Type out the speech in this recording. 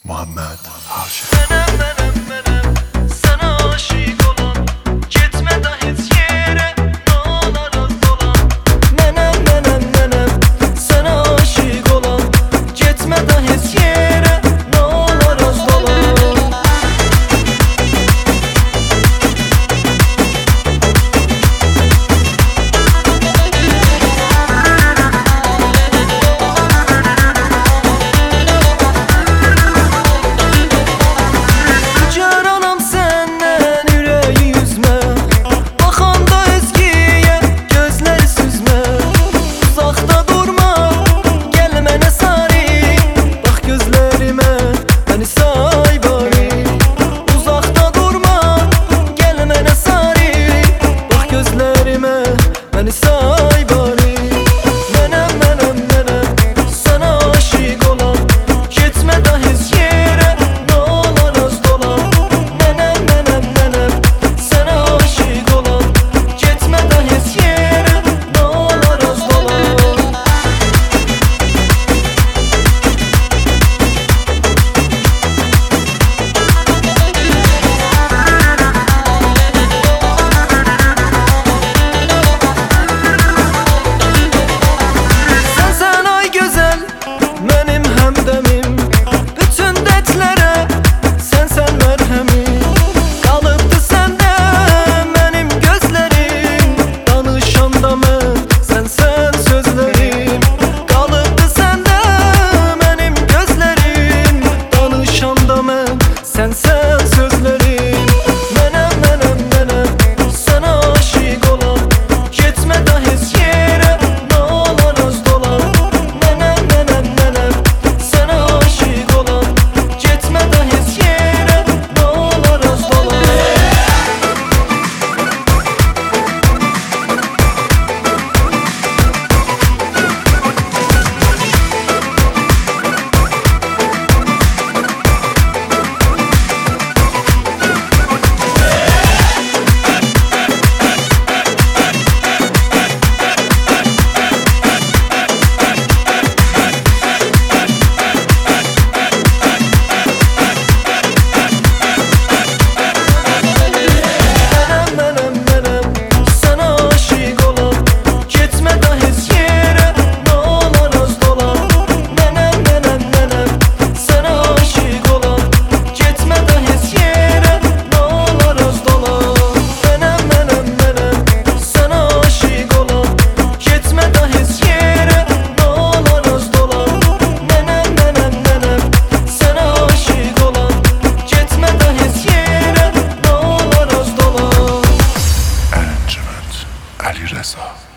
Muhammed Haşim. Sana aşık olan, gitme de hiç yere, dağlar az dolan. Menem, sana aşık olan, gitme de hiç yere, dağlar az dolan. Beni say bari. Menem, sana aşık olan, gitme de hiç yere, dağlar az dolan. Menem, sana aşık olan, gitme de hiç yere, dağlar az dolan. Benim hemdemim, bütün dertlere sen merhemim. Kalıbdı sende benim gözlerim, danışanda mən sen sözlerim. Kalıbdı sende benim gözlerim, danışanda mən sen sözlerim. Menem, sana aşık olan, gitme de hiç yere, dağlar az dolan. Sana aşık olan, gitme de hiç yere, dağlar az dolan. Sana aşık olan, gitme de hiç yere, dağlar az dolan. Menem, sana aşık olan, gitme de hiç yere, dağlar az dolan. Menem, sana aşık olan, gitme de hiç yere, dağlar az dolan. Menem, sana aşık olan, gitme de hiç yere, dağlar az dolan. Erencüment Ali Reza.